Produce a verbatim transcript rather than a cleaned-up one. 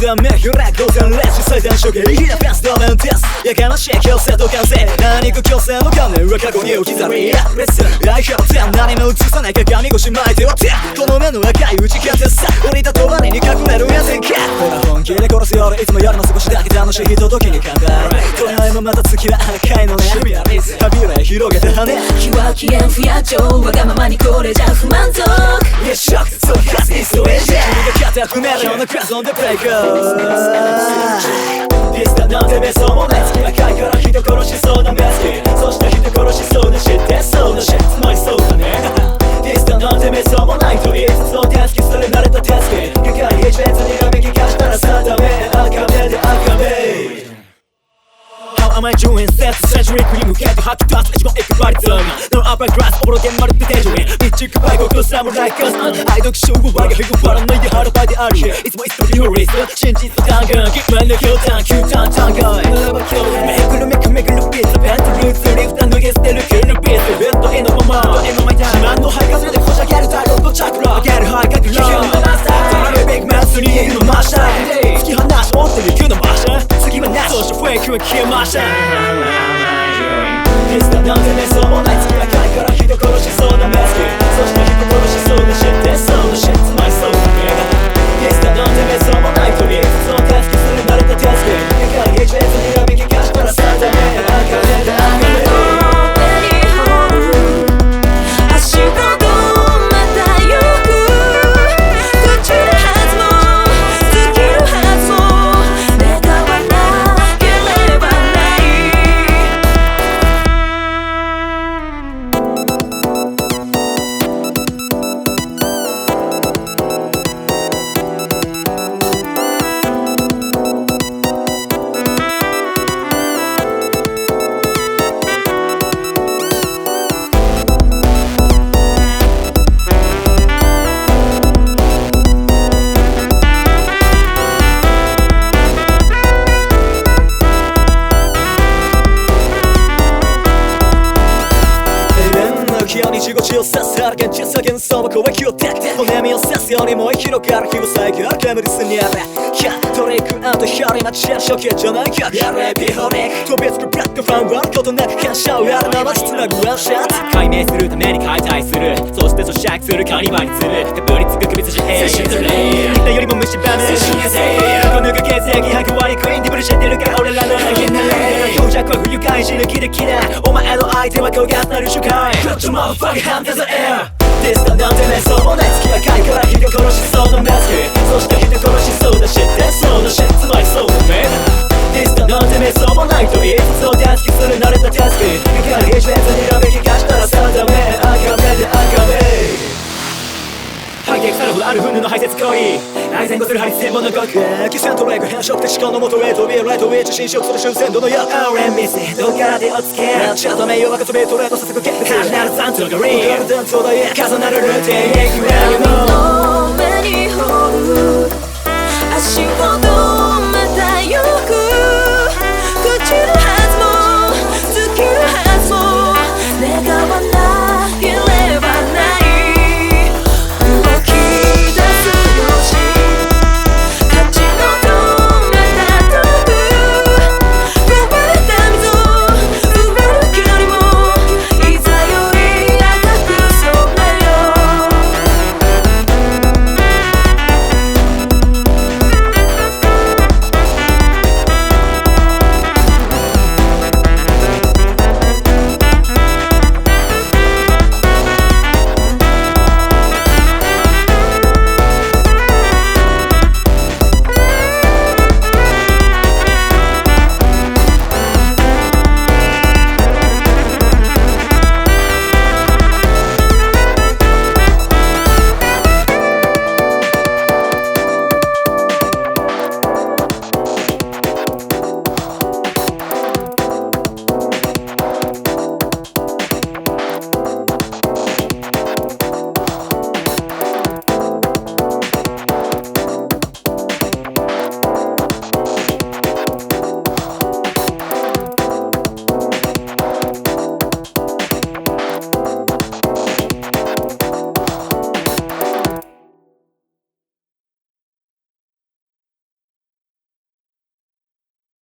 断目開く午前レジ最短処刑ヒラフェンスドメンテスやかましい強制と完成何か強制の観念は過去に置き去りレッスン愛表点何も映さない鏡越し巻いてはてこの目の赤い打ち勝てさ降りた帳に隠れるやつんかほら本気で殺すよりいつもよりも少しだけ楽しいひとときに乾杯この愛もまた月は赤いのねはびれ広げて羽気は消えん不夜城わがままにこれじゃ不満足いやショックそうかスイストレージャー君が肩組めるようなクラスオンでブレイクディスタなんて目そうもない月赤いから人殺しそうな目つきそして人殺しそうなシッてそうなシッつまりそうだねディスタなんて目そうもないと言いつつを手つきそれ慣れた手つき外科に一列にらめきかしたら定め赤目で赤目How am I doing? Set the century 国に向けて吐き出す一番エクバリズム No upper class おぼろげんまるで手順密着敗北サムライカス愛読書は我が日を割らないで腹ばいでありいつもいつもリオリス真実の単眼キッマンの強弾急弾単眼めぐるめくめぐるビーツベントルーツリフタ脱げ捨てるキルビーツベッドへのまま自慢の肺風でこじゃげる太陽とチャクラ上げる肺角ラードラスタードラメビッグマンスに言うのマシター突き放し持ってる行くのマシター次はなしそしてフェイクは消えましたディスタなんてねそうもない月赤いから人殺しそうな目つきそして人殺しそうなシッてそうなシッつまりそうだねディスタなんてねそうもないと言いつつを手つきする慣れた手つき外科に一列にらめきかしたら定め赤目で赤目に地口を刺すあらけん小さげんそば攻撃をて骨身を刺すよりも広がる日を遮る煙すにあれトリックアウト一人待ちや処刑じゃないかやれビホリック飛びつくブラックファン割ることなく感謝をやるままつなぐワンショット解明するために解体するそして咀嚼するカニバリするかぶりつく首筋へセッションレイみんなよりも虫歯むセッションやせこのが血液白割りクイーンでブル知ってるか俺らの投げない強弱は不愉快死ぬ気できないお前の相手は焦がすなる主観クッチョマーファーハンデザエアディスタなんてねそうもない月赤いから人殺しそうな目つきそして人殺しそうなシッてそうなシッつまりそうだねディスタなんてねそうもないと言いつつを手つきする慣れた手つき外科に一列にらめきかしたら定め赤目で赤目背景腐るほどある船の排泄行為内戦後するハリス専門の極機戦トレーク変色的思考のもとへ飛びレッドウィッチ侵食する終戦度のよ アールエム ミスどっから手をつけチャート名誉若飛びトレードさせくけカジナルサントがリー重なるルーティンエクメルの目に掘る